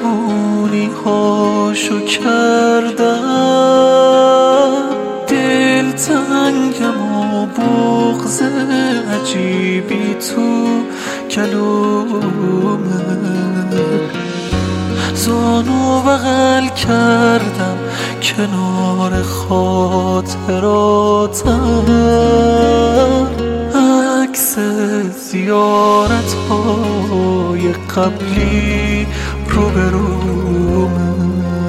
مهربونی هاشو کردم، دلتنگم و بغض عجیبی تو کلومه، زانو بغل کردم کنار خاطراتم، عکس زیارت های قبلی روبرومه.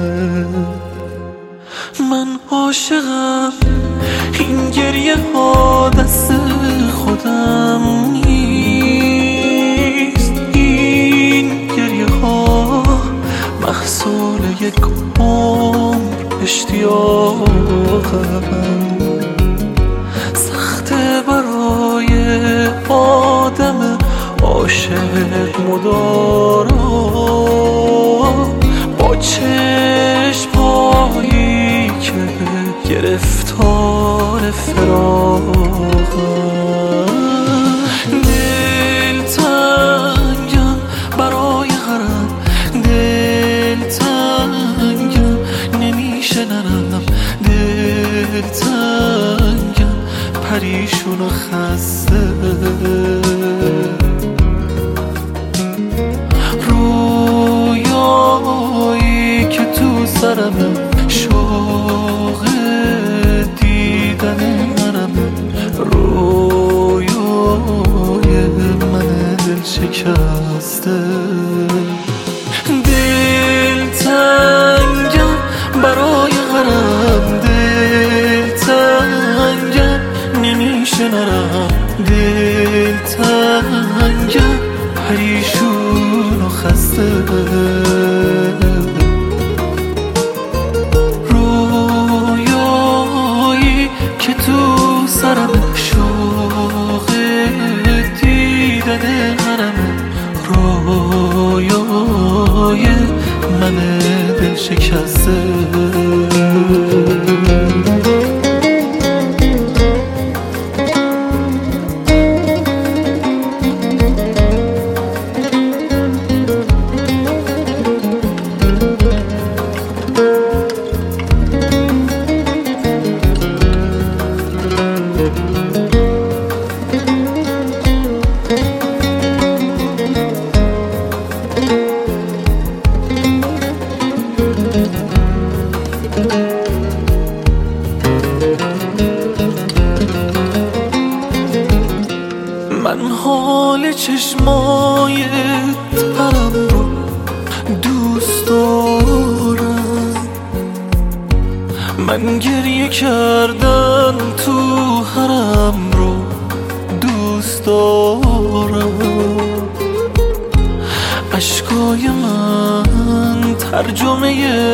من عاشقم، این گریه ها دست خودم نیست، این گریه ها محصول یک عمر اشتیاقم. سخته برای آدم عاشق مدارا با چشم‌هایی که گرفتار فراقم. دلتنگم برای غرام، دلتنگم نمیشه نرم، دلتنگم پریشون و خسته، رویایی که تو سرمه، شوق دیدن منمه، رویای من دل شکسته. دلتنگم برای غرام، دلتنگم نمیشه نرم، دلتنگم پریشون و خسته، رویایی که تو سرم، شوق دیدن منم، رویای من دل شکسته. من حال چشمای پرم رو دوست دارم، من گریه کردن تو حرم رو دوست دارم، اشکای من ترجمه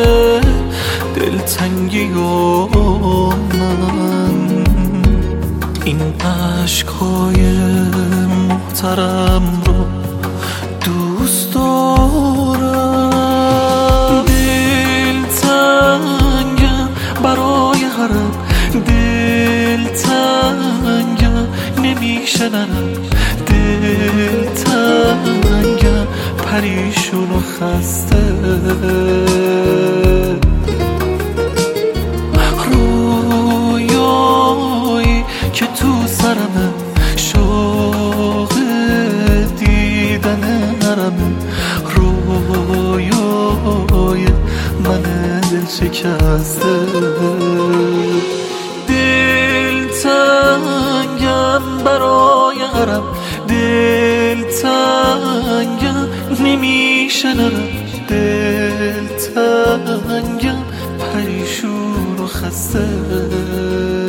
دلتنگی و من، این عشقای محترم رو دوست دارم. دلتنگم برای غرام، دلتنگم نمیشه نرم، دلتنگم پریشون و خسته، رویایی که تو سرمه، شوق دیدن نرمه، رویای من دل شکسته. دلتنگم برای غرام، دلتنگم نمیشه نرم، دلتنگم پریشون و خسته.